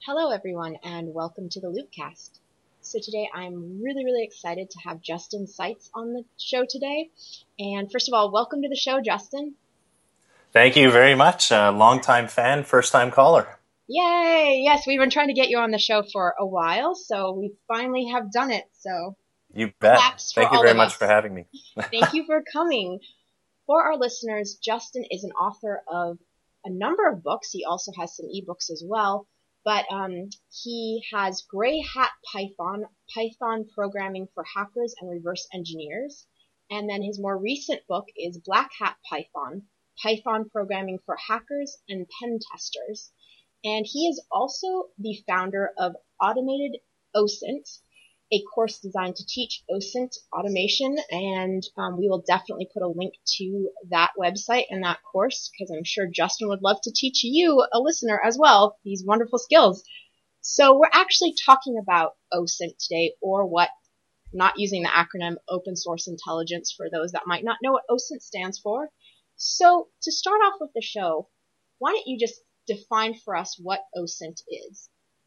Hello, everyone, and welcome to the Loopcast. So today I'm really excited to have Justin Seitz on the show today. And first of all, welcome to the show, Justin. Thank you very much. Longtime fan, first time caller. Yay! Yes, we've been trying to get you on the show for a while, so we finally have done it. So You bet. claps for Thank you all very of much for us. having me. Thank you for coming. For our listeners, Justin is an author of a number of books. He also has some ebooks as well. But he has Gray Hat Python programming for hackers and reverse engineers. And then his more recent book is Black Hat Python programming for hackers and pen testers. And he is also the founder of Automated OSINT, a course designed to teach OSINT automation, and we will definitely put a link to that website and that course because I'm sure Justin would love to teach you, a listener, as well, these wonderful skills. So we're actually talking about OSINT today, or what, not using the acronym Open Source Intelligence for those that might not know what OSINT stands for. So to start off with the show, why don't you just define for us what OSINT is?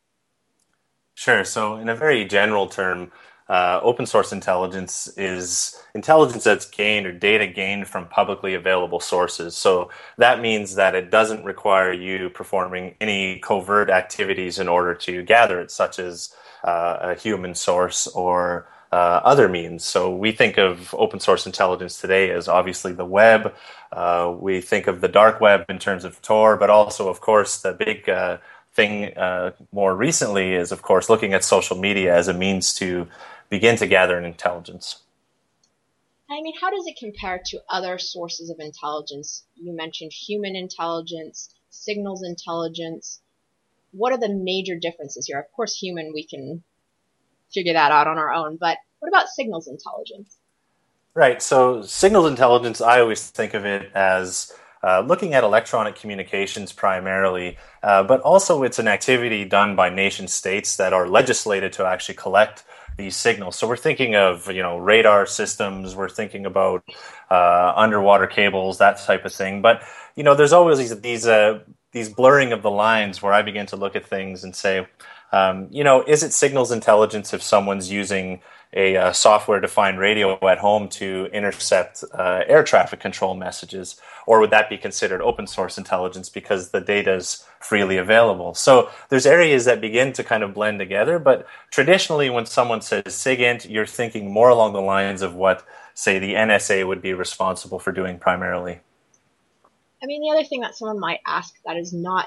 Sure. So, in a very general term, open source intelligence is intelligence that's gained or data gained from publicly available sources. So, that means that it doesn't require you performing any covert activities in order to gather it, such as a human source or other means. So, we think of open source intelligence today as obviously the web. We think of the dark web in terms of Tor, but also, of course, the big thing more recently is, of course, looking at social media as a means to begin to gather an intelligence. I mean, how does it compare to other sources of intelligence? You mentioned human intelligence, signals intelligence. What are the major differences here? Of course, human, we can figure that out on our own, but what about signals intelligence? Right. So signals intelligence, I always think of it as looking at electronic communications primarily, but also it's an activity done by nation states that are legislated to actually collect these signals. So we're thinking of, radar systems, we're thinking about underwater cables, that type of thing. But, there's always these blurring of the lines where I begin to look at things and say, is it signals intelligence if someone's using a software-defined radio at home to intercept air traffic control messages? Or would that be considered open source intelligence because the data is freely available? So there's areas that begin to kind of blend together, but traditionally when someone says SIGINT, you're thinking more along the lines of what, say, the NSA would be responsible for doing primarily. I mean, the other thing that someone might ask that is not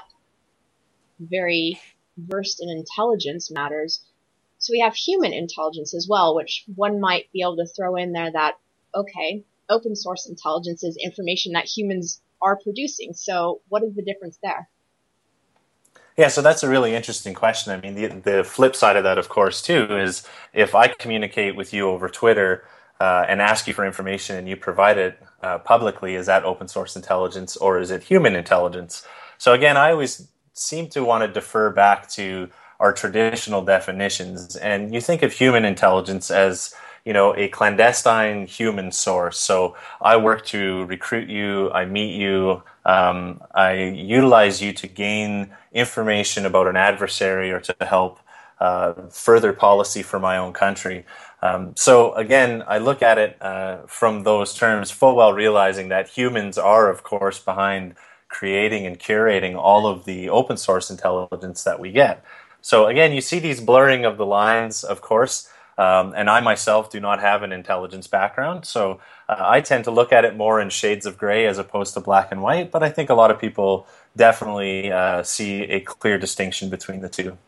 very versed in intelligence matters. So we have human intelligence as well, which one might be able to throw in there that, okay, open source intelligence is information that humans are producing. So what is the difference there? Yeah, so that's a really interesting question. I mean, the flip side of that, of course, too, is if I communicate with you over Twitter and ask you for information and you provide it publicly, is that open source intelligence or is it human intelligence? So again, I always seem to want to defer back to our traditional definitions. And you think of human intelligence as, a clandestine human source. So I work to recruit you, I meet you, I utilize you to gain information about an adversary or to help further policy for my own country. So again, I look at it from those terms, full well realizing that humans are, of course, behind creating and curating all of the open source intelligence that we get. So again, you see these blurring of the lines, of course, and I myself do not have an intelligence background, so I tend to look at it more in shades of gray as opposed to black and white, but I think a lot of people definitely see a clear distinction between the two.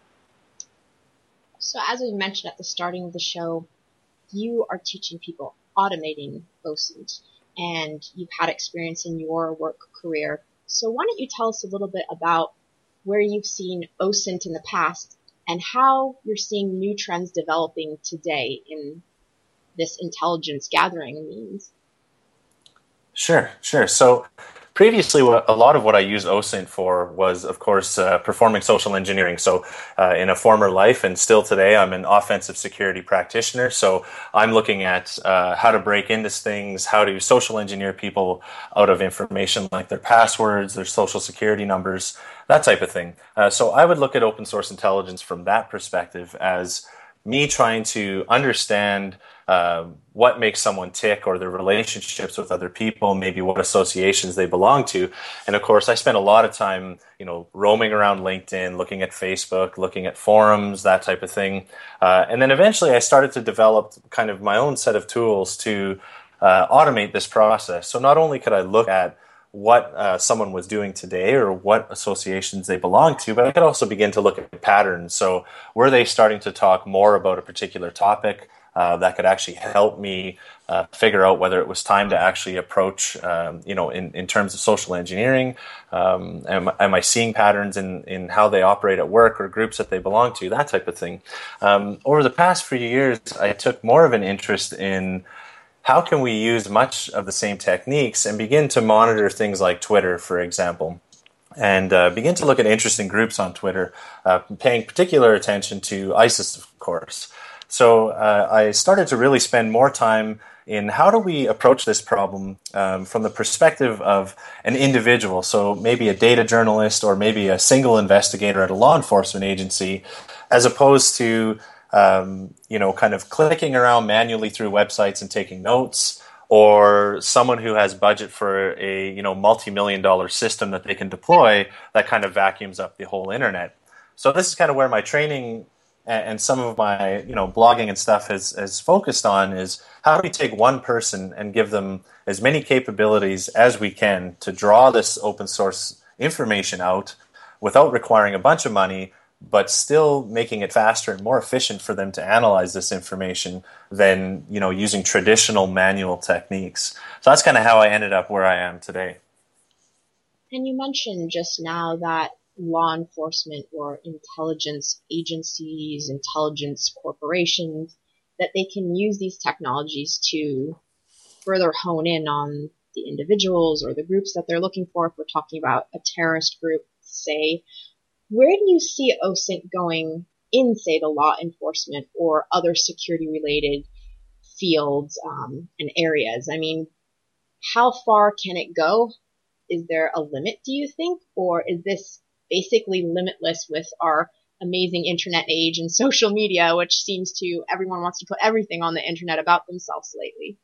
So as we mentioned at the starting of the show, you are teaching people automating OSINT, and you've had experience in your work career. So why don't you tell us a little bit about where you've seen OSINT in the past and how you're seeing new trends developing today in this intelligence gathering means? Sure. So previously, a lot of what I used OSINT for was, of course, performing social engineering. So in a former life and still today, I'm an offensive security practitioner. So I'm looking at how to break into things, how to social engineer people out of information like their passwords, their social security numbers. that type of thing. So I would look at open source intelligence from that perspective as me trying to understand what makes someone tick or their relationships with other people, maybe what associations they belong to. And of course, I spent a lot of time, roaming around LinkedIn, looking at Facebook, looking at forums, that type of thing. And then eventually I started to develop kind of my own set of tools to automate this process. So not only could I look at what someone was doing today or what associations they belong to, but I could also begin to look at patterns. So were they starting to talk more about a particular topic that could actually help me figure out whether it was time to actually approach, in terms of social engineering? Am I seeing patterns in how they operate at work or groups that they belong to, that type of thing? Over the past few years, I took more of an interest in how can we use much of the same techniques and begin to monitor things like Twitter, for example, and begin to look at interesting groups on Twitter, paying particular attention to ISIS, of course. So I started to really spend more time in how do we approach this problem from the perspective of an individual, so maybe a data journalist or maybe a single investigator at a law enforcement agency, as opposed to kind of clicking around manually through websites and taking notes, or someone who has budget for a multi-million-dollar system that they can deploy that kind of vacuums up the whole internet. So this is kind of where my training and some of my blogging and stuff has focused on, is how do we take one person and give them as many capabilities as we can to draw this open source information out without requiring a bunch of money, but still making it faster and more efficient for them to analyze this information than using traditional manual techniques. So that's kind of how I ended up where I am today. And you mentioned just now that law enforcement or intelligence agencies, intelligence corporations, that they can use these technologies to further hone in on the individuals or the groups that they're looking for. If we're talking about a terrorist group, say, where do you see OSINT going in, say, the law enforcement or other security-related fields and areas? I mean, how far can it go? Is there a limit, do you think? Or is this basically limitless with our amazing internet age and social media, which seems to, everyone wants to put everything on the internet about themselves lately?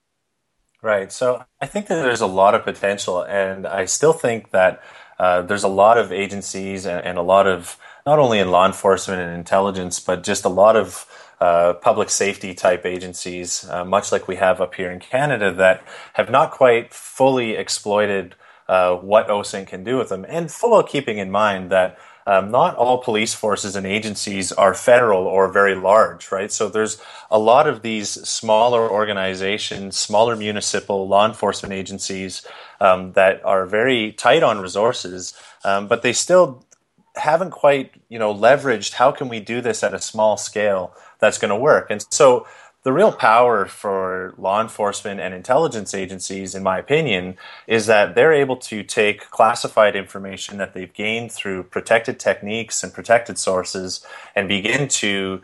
Right. So I think that there's a lot of potential, and I still think that there's a lot of agencies and a lot of, not only in law enforcement and intelligence, but just a lot of public safety type agencies, much like we have up here in Canada, that have not quite fully exploited what OSINT can do with them, and full well keeping in mind that not all police forces and agencies are federal or very large, right? So there's a lot of these smaller organizations, smaller municipal law enforcement agencies that are very tight on resources, but they still haven't quite, leveraged how can we do this at a small scale that's going to work. And so the real power for law enforcement and intelligence agencies, in my opinion, is that they're able to take classified information that they've gained through protected techniques and protected sources and begin to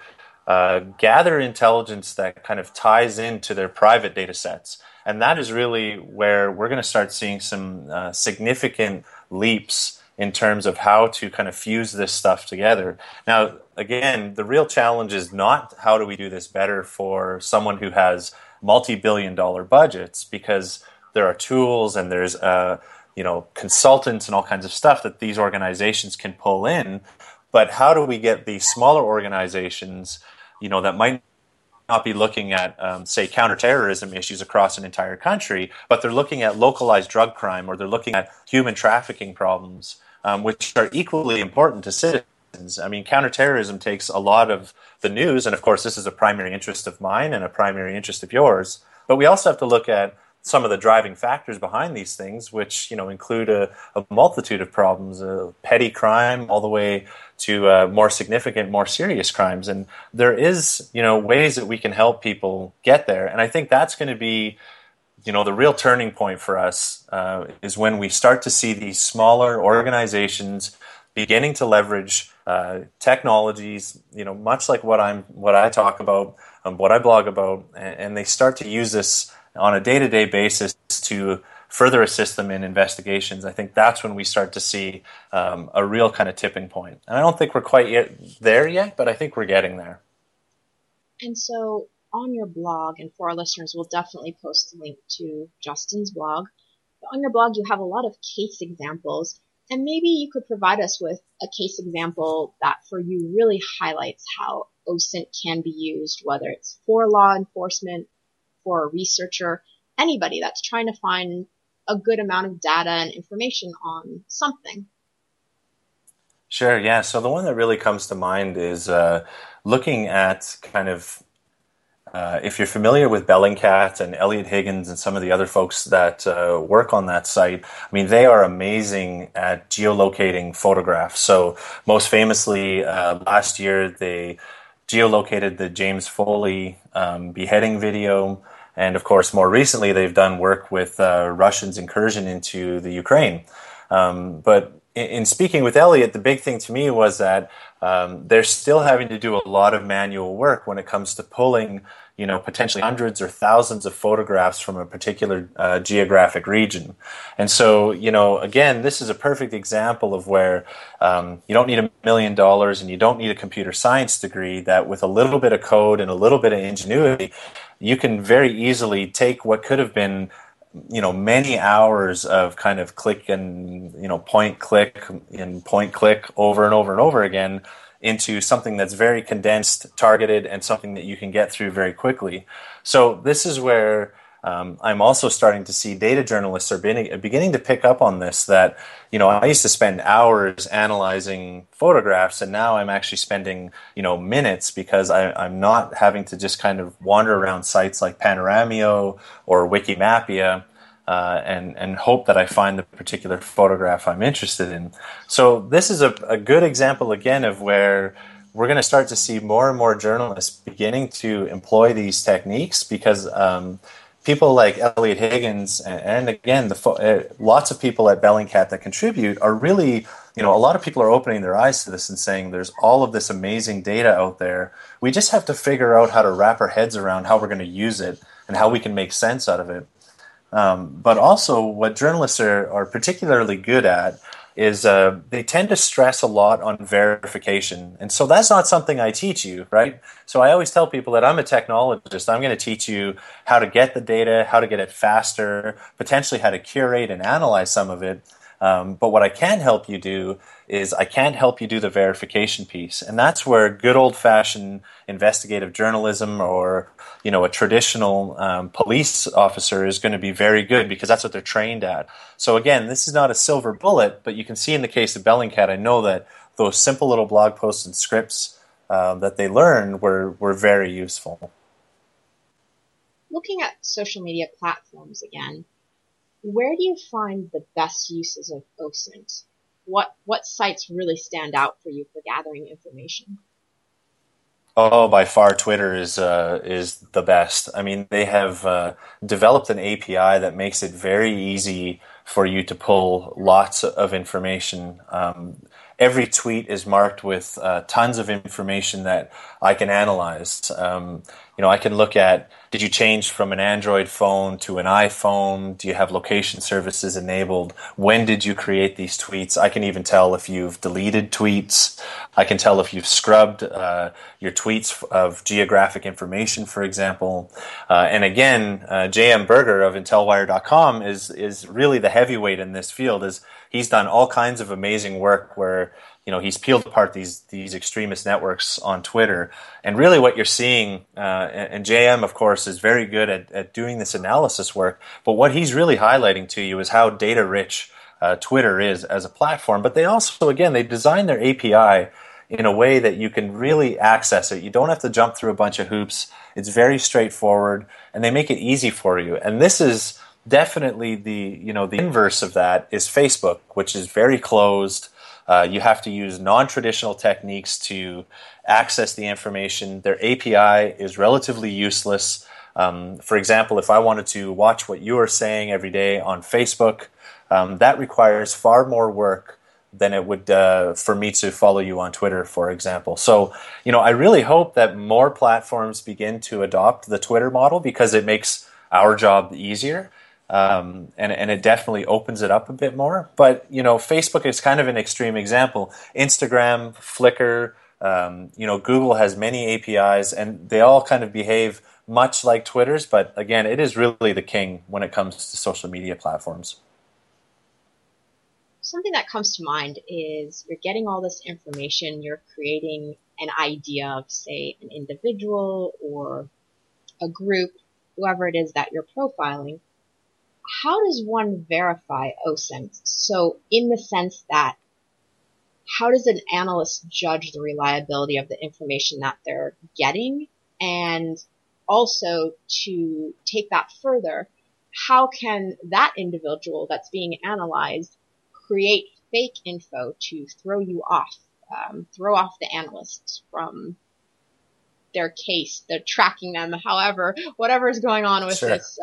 gather intelligence that kind of ties into their private data sets. And that is really where we're going to start seeing some significant leaps in terms of how to kind of fuse this stuff together. Now, again, the real challenge is not how do we do this better for someone who has multi-billion-dollar budgets, because there are tools and there's consultants and all kinds of stuff that these organizations can pull in. But how do we get these smaller organizations, that might not be looking at, say, counterterrorism issues across an entire country, but they're looking at localized drug crime, or they're looking at human trafficking problems, which are equally important to citizens. I mean, counterterrorism takes a lot of the news, and of course this is a primary interest of mine and a primary interest of yours, but we also have to look at some of the driving factors behind these things, which include a multitude of problems, petty crime all the way to more significant, more serious crimes. And there is ways that we can help people get there, and I think that's going to be the real turning point for us is when we start to see these smaller organizations beginning to leverage technologies, much like what I talk about, what I blog about, and they start to use this on a day-to-day basis to further assist them in investigations, I think that's when we start to see a real kind of tipping point. And I don't think we're quite there yet, but I think we're getting there. And so on your blog, and for our listeners, we'll definitely post a link to Justin's blog. But on your blog, you have a lot of case examples, and maybe you could provide us with a case example that for you really highlights how OSINT can be used, whether it's for law enforcement, for a researcher, anybody that's trying to find a good amount of data and information on something. Sure, yeah. So the one that really comes to mind is looking at kind of if you're familiar with Bellingcat and Elliot Higgins and some of the other folks that work on that site, I mean, they are amazing at geolocating photographs. So most famously, last year, they geolocated the James Foley beheading video. And of course, more recently, they've done work with Russians' incursion into the Ukraine. But in speaking with Elliot, the big thing to me was that they're still having to do a lot of manual work when it comes to pulling, potentially hundreds or thousands of photographs from a particular geographic region. And so, again, this is a perfect example of where you don't need $1 million and you don't need a computer science degree, that with a little bit of code and a little bit of ingenuity, you can very easily take what could have been many hours of kind of click and, point click over and over and over again into something that's very condensed, targeted, and something that you can get through very quickly. So this is where I'm also starting to see data journalists are beginning to pick up on this, that, I used to spend hours analyzing photographs, and now I'm actually spending, minutes, because I'm not having to just kind of wander around sites like Panoramio or Wikimapia and hope that I find the particular photograph I'm interested in. So this is a good example, again, of where we're going to start to see more and more journalists beginning to employ these techniques, because people like Elliot Higgins and again, lots of people at Bellingcat that contribute are really, a lot of people are opening their eyes to this and saying there's all of this amazing data out there. We just have to figure out how to wrap our heads around how we're going to use it and how we can make sense out of it. But also what journalists are particularly good at is they tend to stress a lot on verification. And so that's not something I teach you, right? So I always tell people that I'm a technologist. I'm going to teach you how to get the data, how to get it faster, potentially how to curate and analyze some of it. But what I can help you do is I can't help you do the verification piece. And that's where good old-fashioned investigative journalism or, a traditional police officer is going to be very good, because that's what they're trained at. So again, this is not a silver bullet, but you can see in the case of Bellingcat, I know that those simple little blog posts and scripts that they learned were very useful. Looking at social media platforms again, where do you find the best uses of OSINT? What sites really stand out for you for gathering information? Oh, by far, Twitter is the best. I mean, they have developed an API that makes it very easy for you to pull lots of information. Every tweet is marked with tons of information that I can analyze. I can look at, did you change from an Android phone to an iPhone? Do you have location services enabled? When did you create these tweets? I can even tell if you've deleted tweets. I can tell if you've scrubbed your tweets of geographic information, for example. And again, J.M. Berger of Intelwire.com is really the heavyweight in this field. He's done all kinds of amazing work where he's peeled apart these extremist networks on Twitter. And really what you're seeing, and JM, of course, is very good at doing this analysis work, but what he's really highlighting to you is how data-rich Twitter is as a platform. But they also, again, they designed their API in a way that you can really access it. You don't have to jump through a bunch of hoops. It's very straightforward, and they make it easy for you. And this is definitely the inverse of that is Facebook, which is very closed. You have to use non-traditional techniques to access the information. Their API is relatively useless. For example, if I wanted to watch what you are saying every day on Facebook, that requires far more work than it would for me to follow you on Twitter, for example. So, I really hope that more platforms begin to adopt the Twitter model, because it makes our job easier. and it definitely opens it up a bit more. But Facebook is kind of an extreme example. Instagram, Flickr, Google has many APIs, and they all kind of behave much like Twitter's. But again, it is really the king when it comes to social media platforms. Something that comes to mind is you're getting all this information, you're creating an idea of, say, an individual or a group, whoever it is that you're profiling. How does one verify OSINT? So in the sense that, how does an analyst judge the reliability of the information that they're getting? And also, to take that further, how can that individual that's being analyzed create fake info to throw you off, throw off the analysts from their case, they're tracking them, however, whatever is going on with this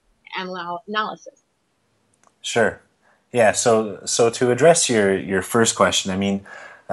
analysis? Sure. Yeah. So to address your first question, I mean,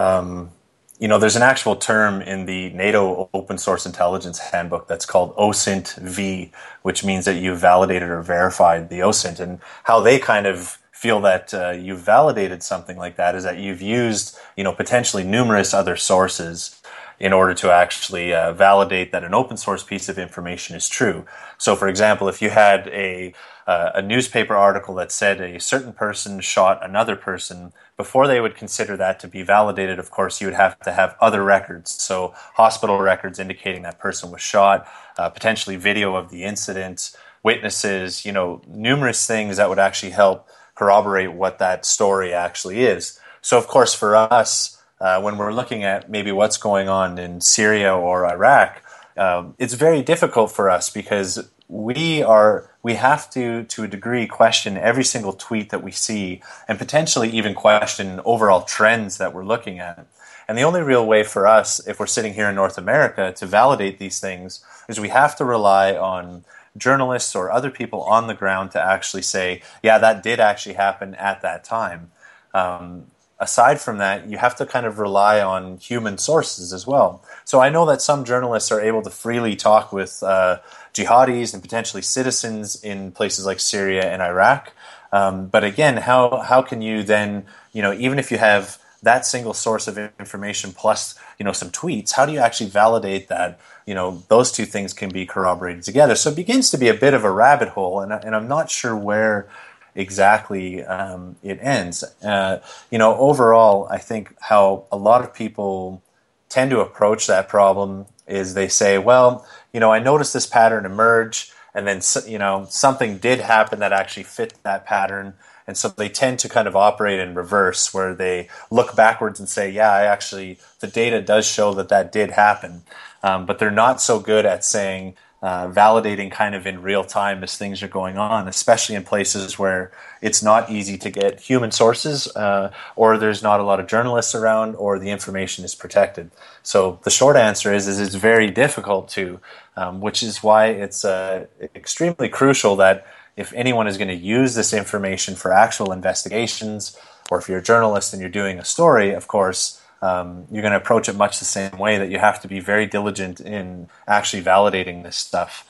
there's an actual term in the NATO Open Source Intelligence Handbook that's called OSINT V, which means that you've validated or verified the OSINT. And how they kind of feel that you've validated something like that is that you've used, potentially numerous other sources in order to actually validate that an open source piece of information is true. So, for example, if you had a newspaper article that said a certain person shot another person, before they would consider that to be validated, of course, you would have to have other records. So hospital records indicating that person was shot, potentially video of the incident, witnesses, numerous things that would actually help corroborate what that story actually is. So, of course, for us, when we're looking at maybe what's going on in Syria or Iraq, it's very difficult for us because we have to a degree, question every single tweet that we see and potentially even question overall trends that we're looking at. And the only real way for us, if we're sitting here in North America, to validate these things is we have to rely on journalists or other people on the ground to actually say, yeah, that did actually happen at that time. Aside from that, you have to kind of rely on human sources as well. So I know that some journalists are able to freely talk with jihadis and potentially citizens in places like Syria and Iraq. But again, how can you then, even if you have that single source of information plus, some tweets, how do you actually validate that, those two things can be corroborated together? So it begins to be a bit of a rabbit hole, and I'm not sure where exactly it ends. Overall, I think how a lot of people tend to approach that problem is they say, well, I noticed this pattern emerge, and then, something did happen that actually fit that pattern. And so they tend to kind of operate in reverse, where they look backwards and say, yeah, the data does show that did happen. But they're not so good at saying, validating kind of in real time as things are going on, especially in places where it's not easy to get human sources, or there's not a lot of journalists around, or the information is protected. So the short answer is it's very difficult to, which is why it's extremely crucial that if anyone is going to use this information for actual investigations, or if you're a journalist and you're doing a story, of course, you're going to approach it much the same way, that you have to be very diligent in actually validating this stuff.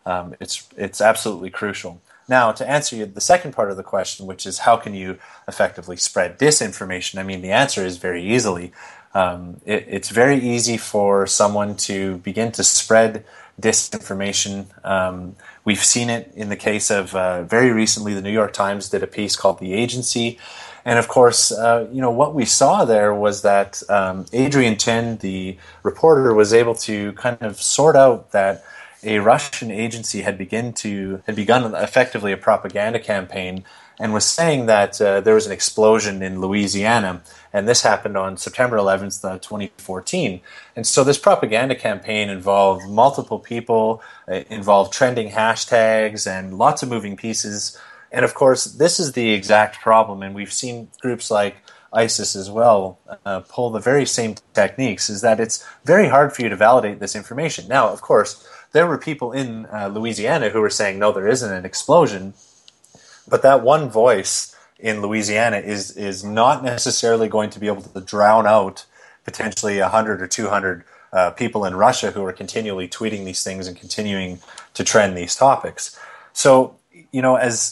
It's absolutely crucial. Now, to answer you the second part of the question, which is how can you effectively spread disinformation? I mean, the answer is very easily. It's very easy for someone to begin to spread disinformation. We've seen it in the case of very recently, the New York Times did a piece called The Agency. And of course, what we saw there was that Adrian Chen, the reporter, was able to kind of sort out that a Russian agency had begun effectively a propaganda campaign, and was saying that there was an explosion in Louisiana, and this happened on September 11th, 2014. And so this propaganda campaign involved multiple people, involved trending hashtags, and lots of moving pieces. And of course, this is the exact problem, and we've seen groups like ISIS as well pull the very same techniques, is that it's very hard for you to validate this information. Now, of course, there were people in Louisiana who were saying, no, there isn't an explosion, but that one voice in Louisiana is not necessarily going to be able to drown out potentially 100 or 200 people in Russia who are continually tweeting these things and continuing to trend these topics. So,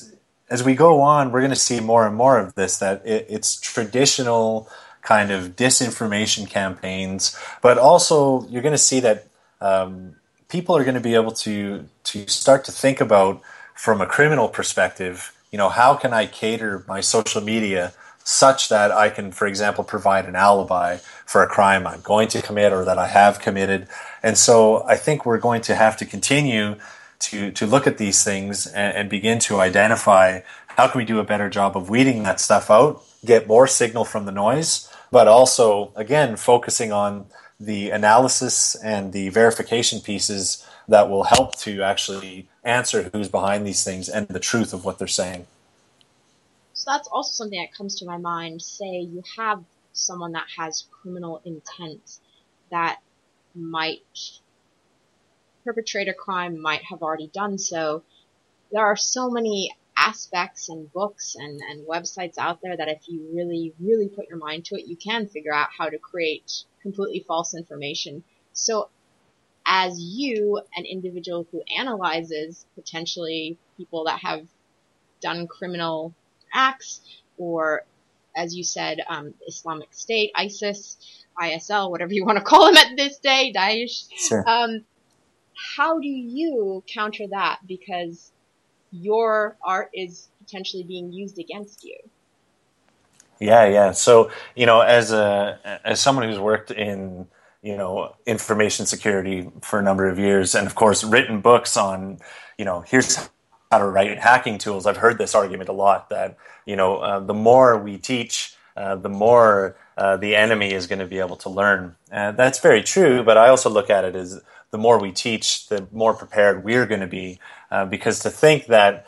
as we go on, we're going to see more and more of this, that it's traditional kind of disinformation campaigns, but also you're going to see that people are going to be able to start to think about, from a criminal perspective, how can I cater my social media such that I can, for example, provide an alibi for a crime I'm going to commit or that I have committed. And so I think we're going to have to continue to look at these things and begin to identify how can we do a better job of weeding that stuff out, get more signal from the noise, but also, again, focusing on the analysis and the verification pieces that will help to actually answer who's behind these things and the truth of what they're saying. So that's also something that comes to my mind. Say you have someone that has criminal intent that might perpetrate a crime, might have already done so. There are so many aspects and books and websites out there that if you really, really put your mind to it, you can figure out how to create completely false information. So as you, an individual who analyzes potentially people that have done criminal acts, or as you said, Islamic State, ISIS, ISL, whatever you want to call them at this day, Daesh. Sure. How do you counter that? Because your art is potentially being used against you. Yeah. So, as someone who's worked in, information security for a number of years, and of course written books on, here's how to write hacking tools. I've heard this argument a lot that, the more we teach, the more the enemy is going to be able to learn. That's very true, but I also look at it as the more we teach, the more prepared we're going to be. Because to think that,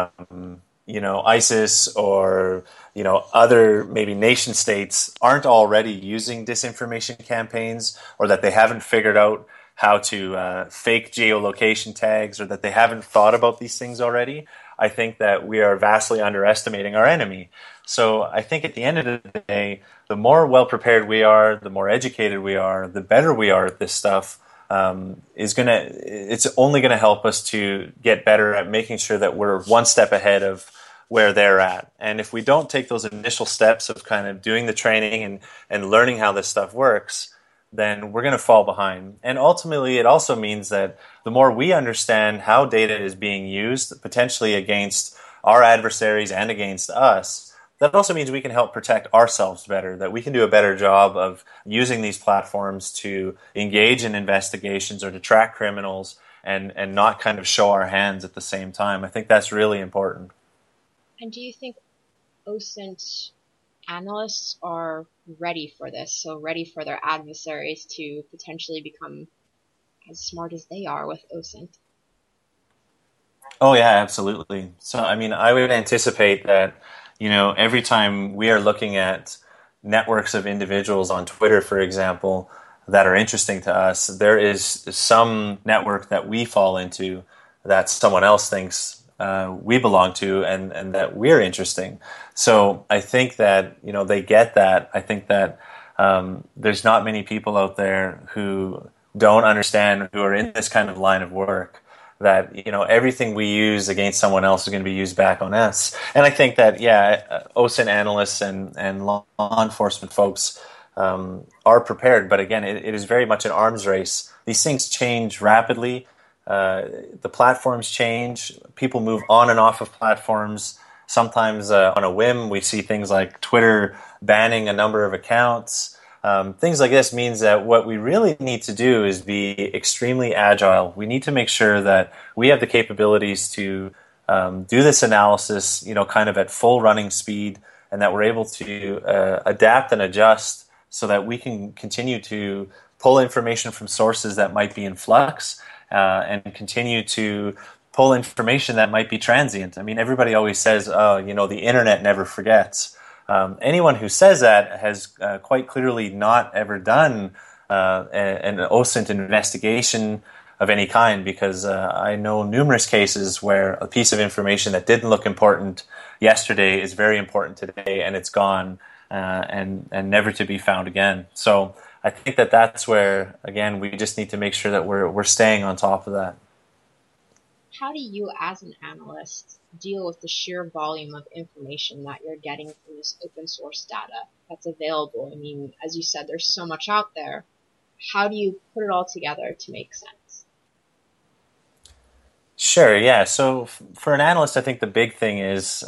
ISIS or, other maybe nation states aren't already using disinformation campaigns, or that they haven't figured out how to fake geolocation tags, or that they haven't thought about these things already, I think that we are vastly underestimating our enemy. So I think at the end of the day, the more well-prepared we are, the more educated we are, the better we are at this stuff, it's only going to help us to get better at making sure that we're one step ahead of where they're at. And if we don't take those initial steps of kind of doing the training and learning how this stuff works, then we're going to fall behind. And ultimately, it also means that the more we understand how data is being used, potentially against our adversaries and against us, that also means we can help protect ourselves better, that we can do a better job of using these platforms to engage in investigations or to track criminals and not kind of show our hands at the same time. I think that's really important. And do you think OSINT analysts are ready for this, so ready for their adversaries to potentially become as smart as they are with OSINT? Oh, yeah, absolutely. So, I would anticipate that, every time we are looking at networks of individuals on Twitter, for example, that are interesting to us, there is some network that we fall into that someone else thinks we belong to and that we're interesting. So I think that, they get that. I think that there's not many people out there who don't understand, who are in this kind of line of work, that, everything we use against someone else is going to be used back on us. And I think that, OSINT analysts and law enforcement folks are prepared. But again, it is very much an arms race. These things change rapidly. The platforms change. People move on and off of platforms. Sometimes on a whim, we see things like Twitter banning a number of accounts. Things like this means that what we really need to do is be extremely agile. We need to make sure that we have the capabilities to do this analysis, kind of at full running speed, and that we're able to adapt and adjust so that we can continue to pull information from sources that might be in flux and continue to pull information that might be transient. Everybody always says, the internet never forgets. Anyone who says that has quite clearly not ever done an OSINT investigation of any kind, because I know numerous cases where a piece of information that didn't look important yesterday is very important today, and it's gone and never to be found again. So I think that that's where, again, we just need to make sure that we're staying on top of that. how do you as an analyst deal with the sheer volume of information that you're getting from this open source data that's available? I mean, as you said, there's so much out there. How do you put it all together to make sense? Sure, yeah. So for an analyst, I think the big thing is,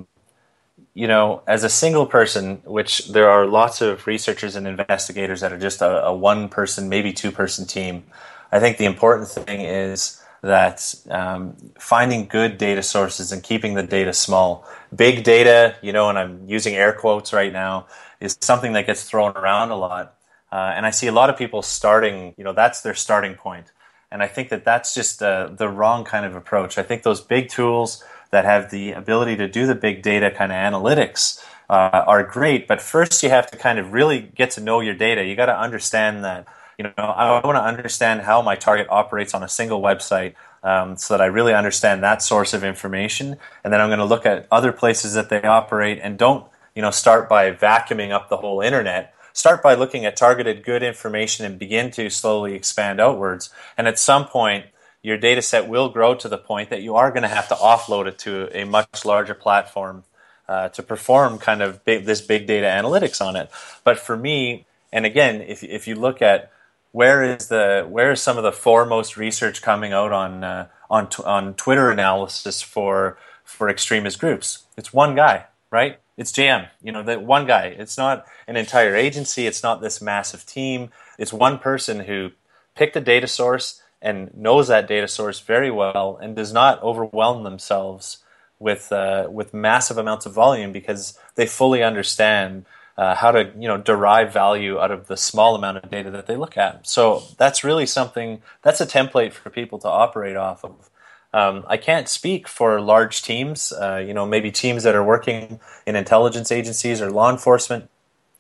as a single person, which there are lots of researchers and investigators that are just a one person, maybe two person team. I think the important thing is that finding good data sources and keeping the data small. Big data, and I'm using air quotes right now, is something that gets thrown around a lot. And I see a lot of people starting, that's their starting point. And I think that that's just the wrong kind of approach. I think those big tools that have the ability to do the big data kind of analytics are great. But first you have to kind of really get to know your data. You got to understand that, I want to understand how my target operates on a single website so that I really understand that source of information. And then I'm going to look at other places that they operate and don't, start by vacuuming up the whole internet. Start by looking at targeted good information and begin to slowly expand outwards. And at some point, your data set will grow to the point that you are going to have to offload it to a much larger platform to perform kind of this big data analytics on it. But for me, and again, if you look at where is some of the foremost research coming out on Twitter analysis for extremist groups, it's one guy, right? It's JM, that one guy. It's not an entire agency. It's not this massive team. It's one person who picked a data source and knows that data source very well and does not overwhelm themselves with massive amounts of volume because they fully understand how to derive value out of the small amount of data that they look at. So that's really something, that's a template for people to operate off of. I can't speak for large teams, maybe teams that are working in intelligence agencies or law enforcement.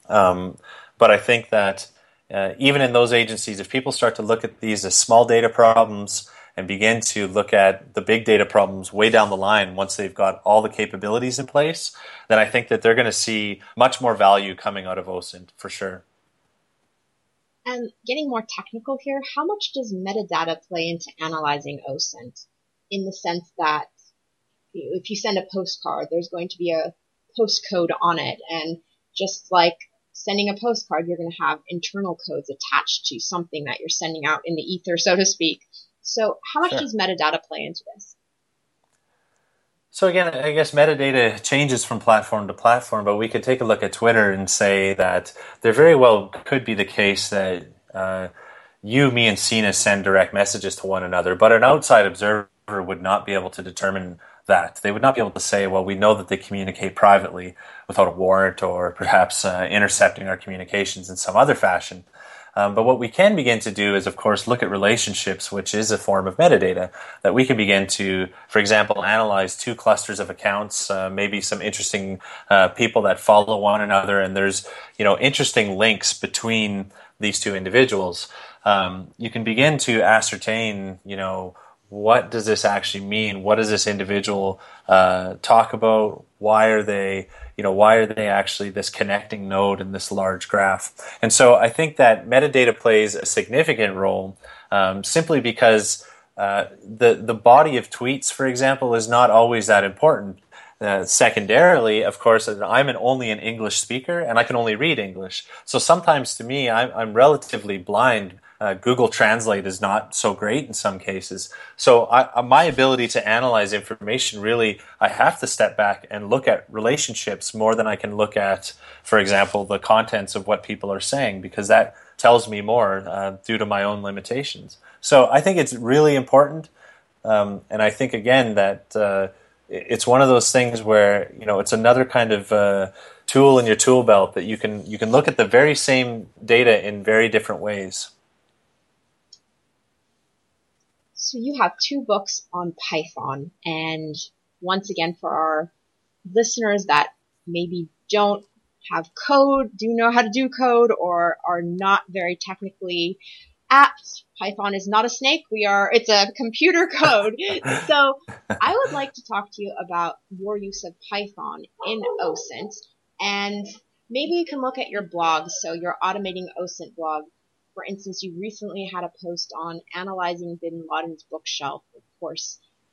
But I think that even in those agencies, if people start to look at these as small data problems and begin to look at the big data problems way down the line once they've got all the capabilities in place, then I think that they're going to see much more value coming out of OSINT for sure. And getting more technical here, how much does metadata play into analyzing OSINT? In the sense that if you send a postcard, there's going to be a postcode on it. And just like sending a postcard, you're going to have internal codes attached to something that you're sending out in the ether, so to speak. So how much does metadata play into this? So again, I guess metadata changes from platform to platform, but we could take a look at Twitter and say that there very well could be the case that you, me, and Sina send direct messages to one another, but an outside observer would not be able to determine that. They would not be able to say, well, we know that they communicate privately without a warrant or perhaps intercepting our communications in some other fashion. But what we can begin to do is, of course, look at relationships, which is a form of metadata that we can begin to, for example, analyze two clusters of accounts, maybe some interesting people that follow one another, and there's interesting links between these two individuals. You can begin to ascertain, what does this actually mean? What does this individual talk about? Why are they actually this connecting node in this large graph? And so I think that metadata plays a significant role simply because the body of tweets, for example, is not always that important. Secondarily, of course, I'm only an English speaker and I can only read English. So sometimes to me, I'm relatively blind. Google Translate is not so great in some cases. So my ability to analyze information, really, I have to step back and look at relationships more than I can look at, for example, the contents of what people are saying, because that tells me more due to my own limitations. So I think it's really important. And I think, again, that it's one of those things where, it's another kind of tool in your tool belt that you can look at the very same data in very different ways. So you have two books on Python, and once again, for our listeners that maybe don't have code, do know how to do code, or are not very technically apt, Python is not a snake. It's a computer code. So I would like to talk to you about your use of Python in OSINT, and maybe you can look at your blog. So your Automating OSINT blog. For instance, you recently had a post on analyzing bin Laden's bookshelf. Of course,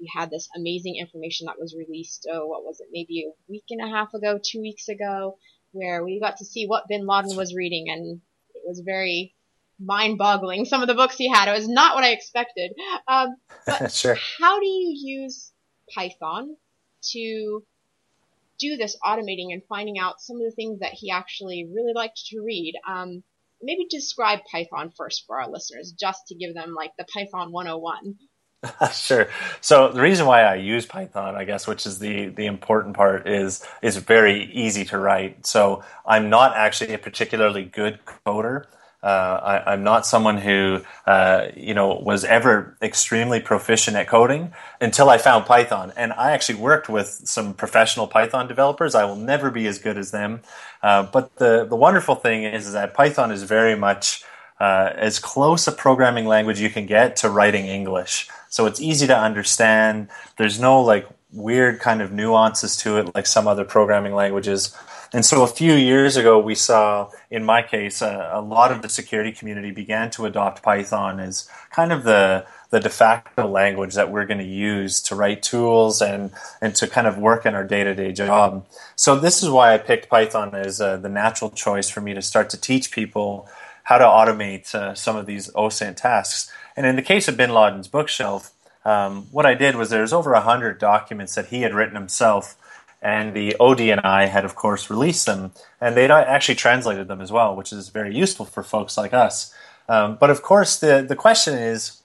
we had this amazing information that was released, what was it, maybe a week and a half ago, 2 weeks ago, where we got to see what bin Laden was reading, and it was very mind-boggling. Some of the books he had, it was not what I expected. But Sure. how do you use Python to do this automating and finding out some of the things that he actually really liked to read? Maybe describe Python first for our listeners, just to give them like the Python 101. Sure. So the reason why I use Python, I guess, which is the important part, is very easy to write. So I'm not actually a particularly good coder. I'm not someone who was ever extremely proficient at coding until I found Python. And I actually worked with some professional Python developers. I will never be as good as them. But the wonderful thing is that Python is very much as close a programming language you can get to writing English. So it's easy to understand. There's no like weird kind of nuances to it like some other programming languages. And so a few years ago, we saw, in my case, a lot of the security community began to adopt Python as kind of the de facto language that we're going to use to write tools and to kind of work in our day-to-day job. So this is why I picked Python as the natural choice for me to start to teach people how to automate some of these OSINT tasks. And in the case of bin Laden's bookshelf, what I did was there's over 100 documents that he had written himself, and the ODNI had, of course, released them, and they'd actually translated them as well, which is very useful for folks like us. But of course, the question is,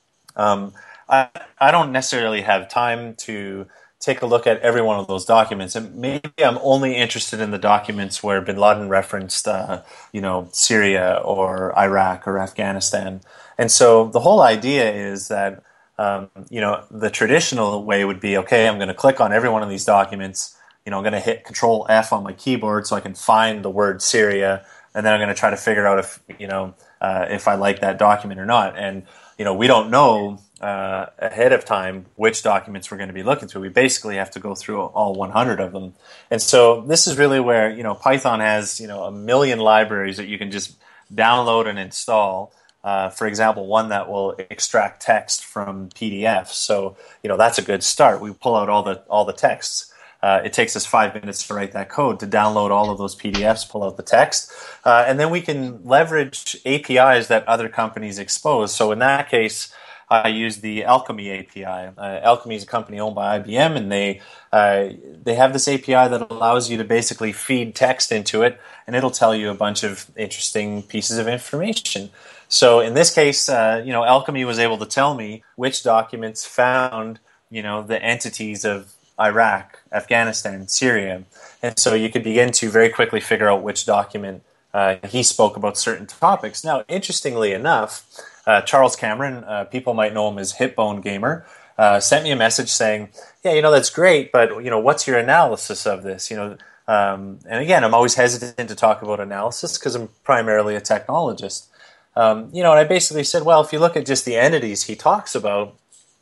I don't necessarily have time to take a look at every one of those documents, and maybe I'm only interested in the documents where bin Laden referenced, Syria or Iraq or Afghanistan. And so the whole idea is that, the traditional way would be, okay, I'm going to click on every one of these documents. I'm going to hit Control F on my keyboard so I can find the word Syria, and then I'm going to try to figure out if I like that document or not. And we don't know ahead of time which documents we're going to be looking through. We basically have to go through all 100 of them. And so this is really where Python has a million libraries that you can just download and install. For example, one that will extract text from PDFs. So that's a good start. We pull out all the texts. It takes us 5 minutes to write that code, to download all of those PDFs, pull out the text, and then we can leverage APIs that other companies expose. So in that case, I use the Alchemy API. Alchemy is a company owned by IBM, and they have this API that allows you to basically feed text into it, and it'll tell you a bunch of interesting pieces of information. So in this case, Alchemy was able to tell me which documents found, the entities of Iraq, Afghanistan, Syria. And so you could begin to very quickly figure out which document he spoke about certain topics. Now, interestingly enough, Charles Cameron, people might know him as Hitbone Gamer, sent me a message saying, yeah, that's great, but, what's your analysis of this? And again, I'm always hesitant to talk about analysis because I'm primarily a technologist. And I basically said, well, if you look at just the entities he talks about,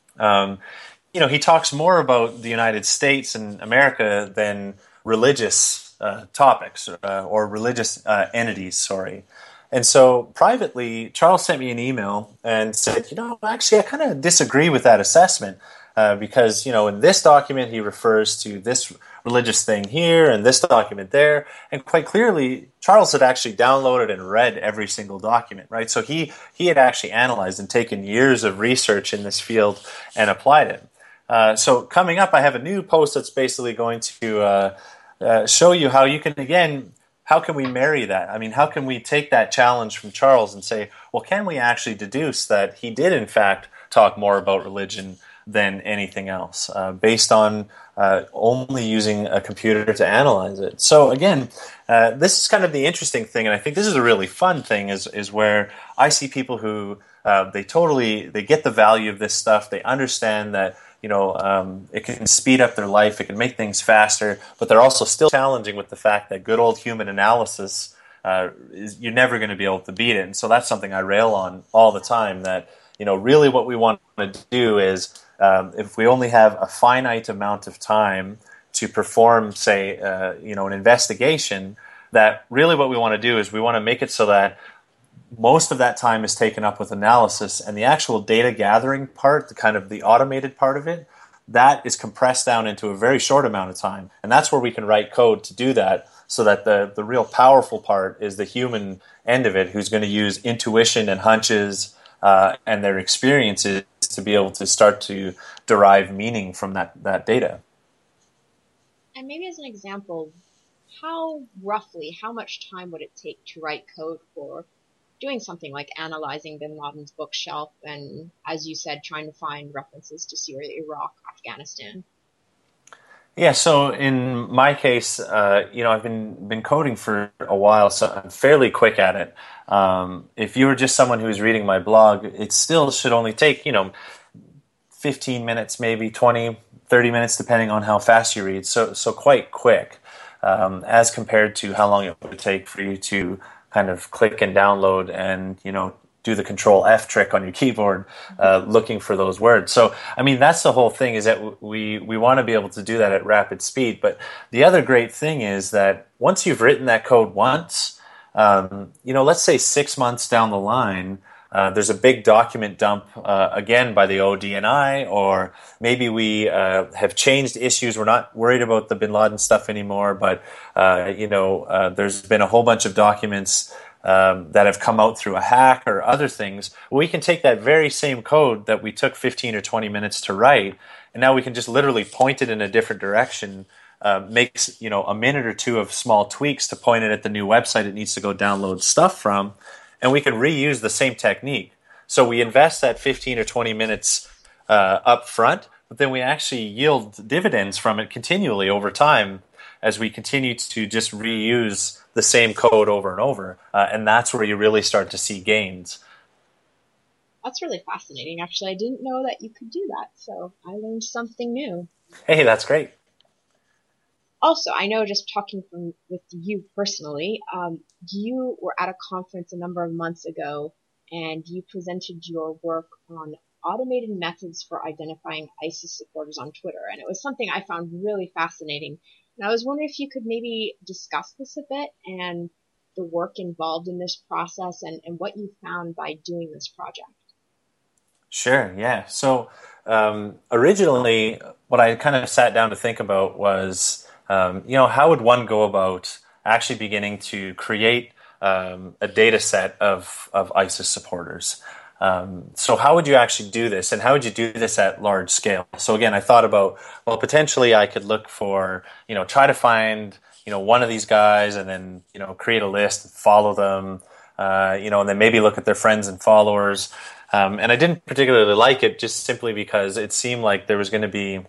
he talks more about the United States and America than religious topics or religious entities, sorry. And so privately, Charles sent me an email and said, actually, I kind of disagree with that assessment because, in this document, he refers to this religious thing here and this document there. And quite clearly, Charles had actually downloaded and read every single document, right? So he had actually analyzed and taken years of research in this field and applied it. So coming up, I have a new post that's basically going to show you how you can, again, how can we marry that? I mean, how can we take that challenge from Charles and say, well, can we actually deduce that he did, in fact, talk more about religion than anything else, based on only using a computer to analyze it? So again, this is kind of the interesting thing, and I think this is a really fun thing, is where I see people who they get the value of this stuff. They understand that it can speed up their life, it can make things faster, but they're also still challenging with the fact that good old human analysis, you're never going to be able to beat it. And so that's something I rail on all the time, that really what we want to do is, if we only have a finite amount of time to perform, say, an investigation, that really what we want to do is we want to make it so that most of that time is taken up with analysis, and the actual data gathering part, the kind of the automated part of it, that is compressed down into a very short amount of time. And that's where we can write code to do that, so that the real powerful part is the human end of it, who's going to use intuition and hunches and their experiences to be able to start to derive meaning from that data. And maybe as an example, how much time would it take to write code for doing something like analyzing bin Laden's bookshelf and, as you said, trying to find references to Syria, Iraq, Afghanistan? Yeah, so in my case, I've been coding for a while, so I'm fairly quick at it. If you were just someone who's reading my blog, it still should only take, 15 minutes, maybe 20, 30 minutes, depending on how fast you read. So quite quick, as compared to how long it would take for you to kind of click and download and, do the Control F trick on your keyboard, looking for those words. So, I mean, that's the whole thing, is that we want to be able to do that at rapid speed. But the other great thing is that once you've written that code once, let's say 6 months down the line, there's a big document dump, again, by the ODNI, or maybe we have changed issues. We're not worried about the bin Laden stuff anymore, but, there's been a whole bunch of documents that have come out through a hack or other things. We can take that very same code that we took 15 or 20 minutes to write, and now we can just literally point it in a different direction, makes a minute or two of small tweaks to point it at the new website it needs to go download stuff from, and we can reuse the same technique. So we invest that 15 or 20 minutes up front, but then we actually yield dividends from it continually over time as we continue to just reuse the same code over and over. And that's where you really start to see gains. That's really fascinating, actually. I didn't know that you could do that, so I learned something new. Hey, that's great. Also, I know, just talking with you personally, you were at a conference a number of months ago, and you presented your work on automated methods for identifying ISIS supporters on Twitter. And it was something I found really fascinating. And I was wondering if you could maybe discuss this a bit, and the work involved in this process, and what you found by doing this project. Sure, yeah. So originally, what I kind of sat down to think about was, how would one go about actually beginning to create a data set of ISIS supporters? So how would you actually do this, and how would you do this at large scale? So again, I thought about, well, potentially I could look for, try to find, one of these guys, and then, create a list, follow them, and then maybe look at their friends and followers. And I didn't particularly like it, just simply because it seemed like there was going to be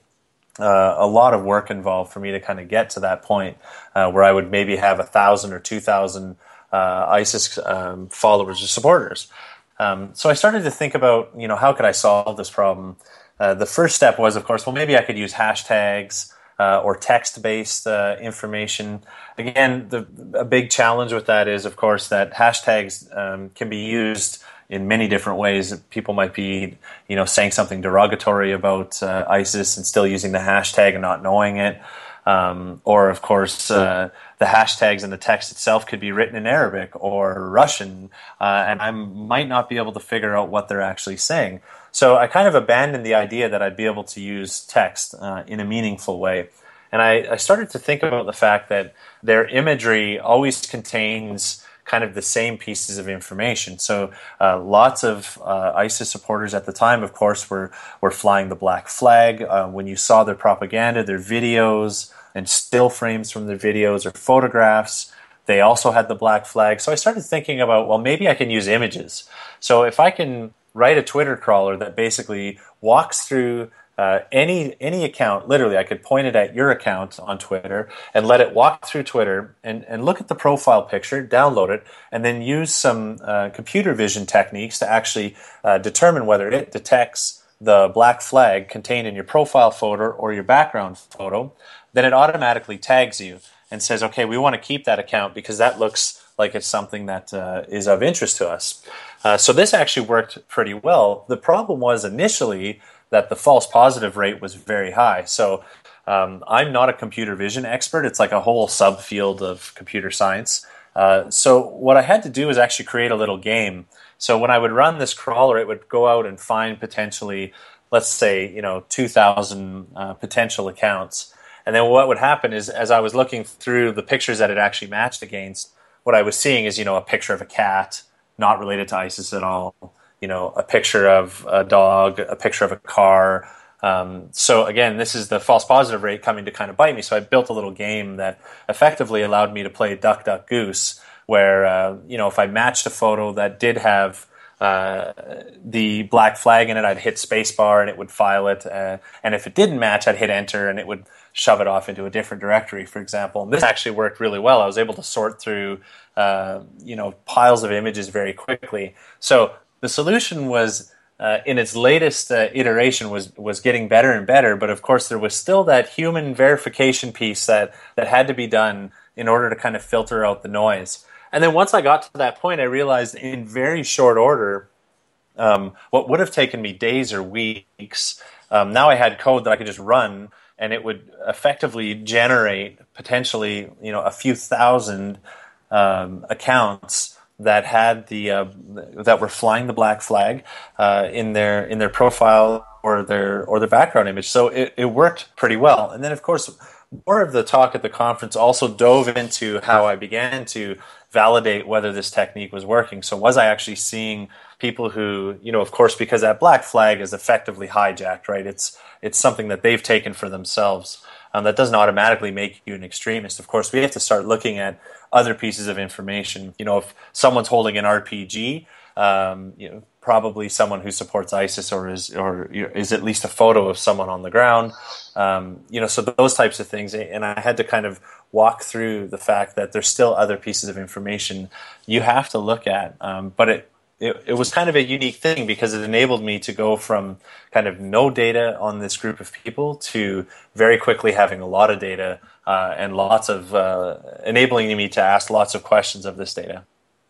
a lot of work involved for me to kind of get to that point where I would maybe have 1,000 or 2,000 ISIS followers or supporters. So I started to think about, how could I solve this problem? The first step was, of course, well, maybe I could use hashtags or text-based information. Again, a big challenge with that is, of course, that hashtags can be used in many different ways. People might be, saying something derogatory about ISIS and still using the hashtag and not knowing it. Or, of course, the hashtags and the text itself could be written in Arabic or Russian, and I might not be able to figure out what they're actually saying. So I kind of abandoned the idea that I'd be able to use text in a meaningful way. And I started to think about the fact that their imagery always contains kind of the same pieces of information. So lots of ISIS supporters at the time, of course, were flying the black flag. When you saw their propaganda, their videos, and still frames from their videos or photographs, they also had the black flag. So I started thinking about, well, maybe I can use images. So if I can write a Twitter crawler that basically walks through any account, literally, I could point it at your account on Twitter and let it walk through Twitter and look at the profile picture, download it, and then use some computer vision techniques to actually determine whether it detects the black flag contained in your profile photo or your background photo. Then it automatically tags you and says, okay, we want to keep that account because that looks like it's something that is of interest to us. So this actually worked pretty well. The problem was initially that the false positive rate was very high. So I'm not a computer vision expert. It's like a whole subfield of computer science. So what I had to do was actually create a little game. So when I would run this crawler, it would go out and find potentially let's say, 2,000 potential accounts. And then what would happen is, as I was looking through the pictures that it actually matched against, what I was seeing is, a picture of a cat, not related to ISIS at all, a picture of a dog, a picture of a car. So again, this is the false positive rate coming to kind of bite me. So I built a little game that effectively allowed me to play duck, duck, goose, where, if I matched a photo that did have the black flag in it, I'd hit spacebar and it would file it. And if it didn't match, I'd hit enter and it would shove it off into a different directory, for example. And this actually worked really well. I was able to sort through, piles of images very quickly. So the solution was, in its latest iteration, was getting better and better. But of course, there was still that human verification piece that had to be done in order to kind of filter out the noise. And then once I got to that point, I realized in very short order, what would have taken me days or weeks, now I had code that I could just run, and it would effectively generate potentially, a few thousand accounts that had that were flying the black flag in their profile or their background image. So it worked pretty well. And then of course, more of the talk at the conference also dove into how I began to validate whether this technique was working. So was I actually seeing people who, of course, because that black flag is effectively hijacked, right? It's something that they've taken for themselves. That doesn't automatically make you an extremist. Of course, we have to start looking at other pieces of information. If someone's holding an RPG, probably someone who supports ISIS or is at least a photo of someone on the ground. So those types of things. And I had to kind of walk through the fact that there's still other pieces of information you have to look at. But it was kind of a unique thing because it enabled me to go from kind of no data on this group of people to very quickly having a lot of data and lots of enabling me to ask lots of questions of this data.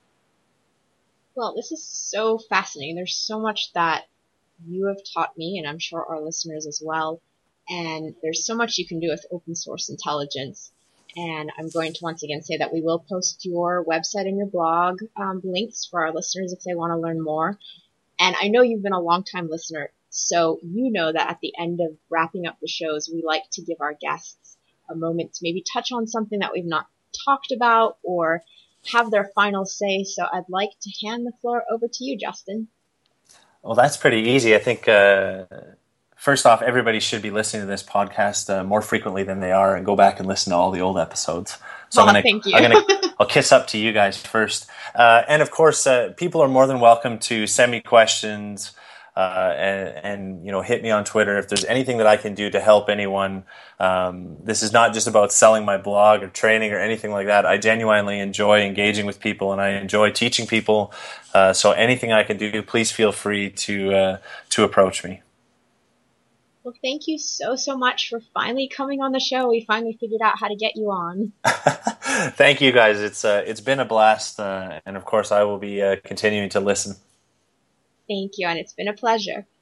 Well, this is so fascinating. There's so much that you have taught me, and I'm sure our listeners as well. And there's so much you can do with open source intelligence. And I'm going to once again say that we will post your website and your blog links for our listeners if they want to learn more. And I know you've been a long-time listener, so you know that at the end of wrapping up the shows, we like to give our guests a moment to maybe touch on something that we've not talked about or have their final say. So I'd like to hand the floor over to you, Justin. Well, that's pretty easy. I think first off, everybody should be listening to this podcast more frequently than they are, and go back and listen to all the old episodes. So thank you. I'll kiss up to you guys first. And of course, people are more than welcome to send me questions and hit me on Twitter if there's anything that I can do to help anyone. This is not just about selling my blog or training or anything like that. I genuinely enjoy engaging with people, and I enjoy teaching people. So anything I can do, please feel free to approach me. Well, thank you so much for finally coming on the show. We finally figured out how to get you on. Thank you, guys. It's been a blast, and of course, I will be continuing to listen. Thank you, and it's been a pleasure.